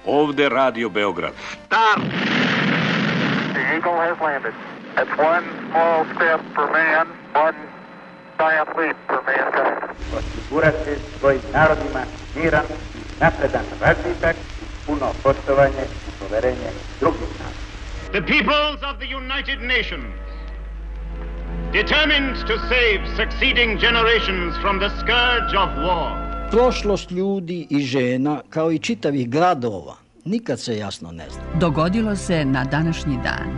Ovde Radio Beograd. Start! The Eagle has landed. It's one small step for man, one giant leap for mankind. Osigurati svojim narodima miran, napredan razvitak, puno poštovanje i poverenje drugih naroda. The peoples of the United Nations, determined to save succeeding generations from the scourge of war. Prošlost ljudi i žena, kao i čitavih gradova, nikad se jasno ne zna. Dogodilo se na današnji dan.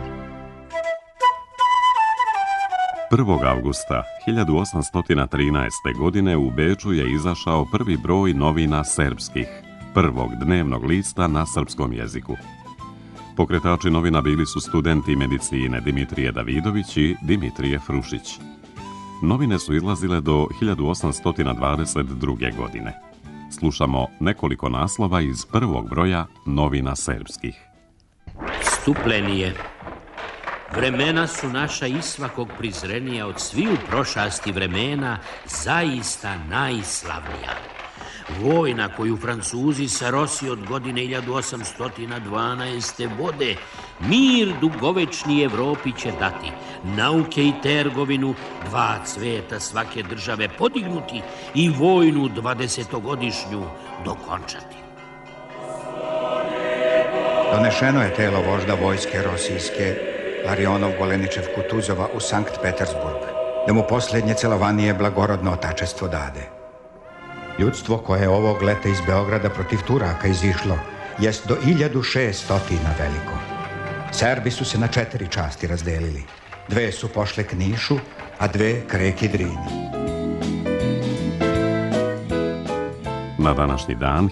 1. avgusta 1813. godine u Beču je izašao prvi broj novina serbskih, prvog dnevnog lista na srpskom jeziku. Pokretači novina bili su studenti medicine Dimitrije Davidović i Dimitrije Frušić. Novine su izlazile do 1822. godine. Slušamo nekoliko naslova iz prvog broja novina serbskih. Stupljenije. Vremena su naša i svakog prizrenija od sviju prošasti vremena zaista najslavnija. Vojna koju Francuzi sa Rosi od godine 1812. vode, mir dugovečni Evropi će dati, nauke i trgovinu, dva cveta svake države podignuti i vojnu 20-godišnju dokončati. Donešeno je telo vožda vojske Rosijske Larionov Goleničev Kutuzova u Sankt Petersburg, da mu posljednje celovanije blagorodno otačestvo dade. Ljudstvo koje je ovog leta iz Beograda protiv Turaka izišlo, jest do 1600 veliko. Serbi su se na 4 časti razdelili. 2 su pošle k Nišu, a 2 k reki Drini. Na današnji dan,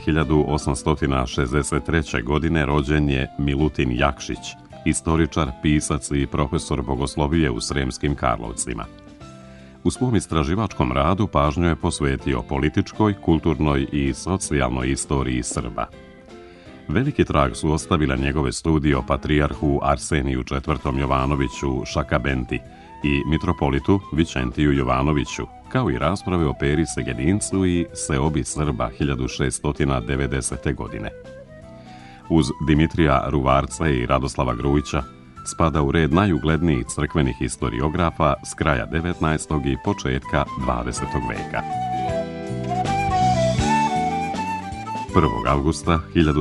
1863. godine, rođen je Milutin Jakšić, istoričar, pisac i profesor bogoslovije u Sremskim Karlovcima. U svom istraživačkom radu pažnju je posvetio političkoj, kulturnoj i socijalnoj istoriji Srba. Veliki trag su ostavile njegove studije o patrijarhu Arseniju IV. Jovanoviću Šakabenti i mitropolitu Vičentiju Jovanoviću, kao i rasprave o Peri Segedincu i Seobi Srba 1690. godine. Uz Dimitrija Ruvarca i Radoslava Grujića spada u red najuglednijih crkvenih historiografa s kraja 19. i početka 20. veka. 1. avgusta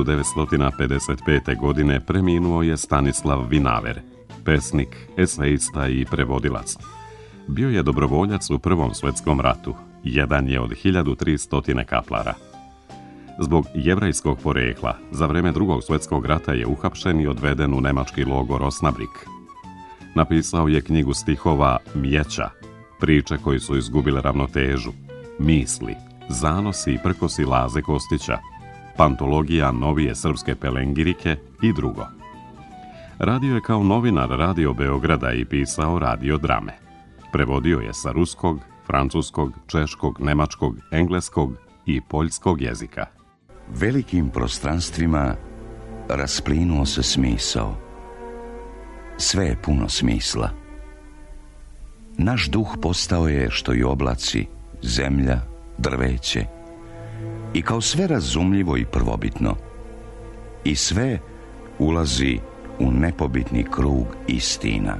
1955. godine preminuo je Stanislav Vinaver, pesnik, esejista i prevodilac. Bio je dobrovoljac u Prvom svjetskom ratu, jedan je od 1300 kaplara. Zbog jevrejskog porekla, za vreme Drugog svjetskog rata je uhapšen i odveden u nemački logor Osnabrück. Napisao je knjigu stihova Mjeća, priče koji su izgubile ravnotežu, misli, zanosi i prkosi Laze Kostića, pantologija novije srpske pelengirike i drugo. Radio je kao novinar Radio Beograda i pisao radio drame. Prevodio je sa ruskog, francuskog, češkog, nemačkog, engleskog i poljskog jezika. Velikim prostranstvima rasplinuo se smisao. Sve je puno smisla. Naš duh postao je što i oblaci, zemlja, drveće. I kao sve razumljivo i prvobitno. I sve ulazi u nepobitni krug istina.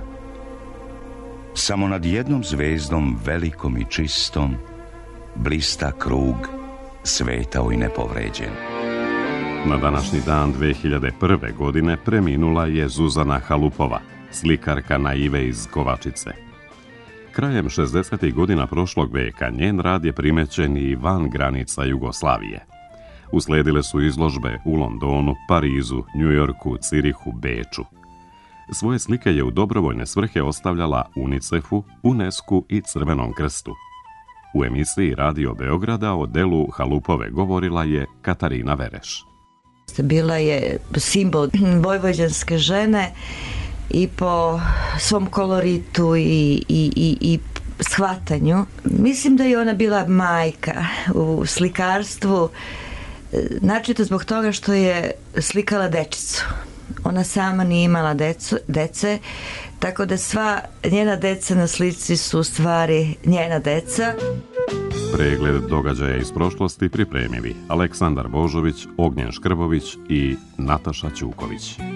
Samo nad jednom zvezdom velikom i čistom blista krug svetao i nepovređen. Na današnji dan 2001. godine preminula je Zuzana Halupova, slikarka naive iz Kovačice. Krajem 60. godina prošlog veka njen rad je primećen i van granica Jugoslavije. Usledile su izložbe u Londonu, Parizu, Njujorku, Cirihu, Beču. Svoje slike je u dobrovoljne svrhe ostavljala UNICEF-u, UNESCO-u i Crvenom krstu. U emisiji Radio Beograda o delu Halupove govorila je Katarina Vereš. Bila je simbol vojvođanske žene i po svom koloritu i shvatanju. Mislim da je ona bila majka u slikarstvu, načito zbog toga što je slikala dečicu. Ona sama nije imala dece, tako da sva njena deca na slici su u stvari njena deca. pregled događaja iz prošlosti pripremili Aleksandar Božović, Ognjen Škrbović i Nataša Ćuković.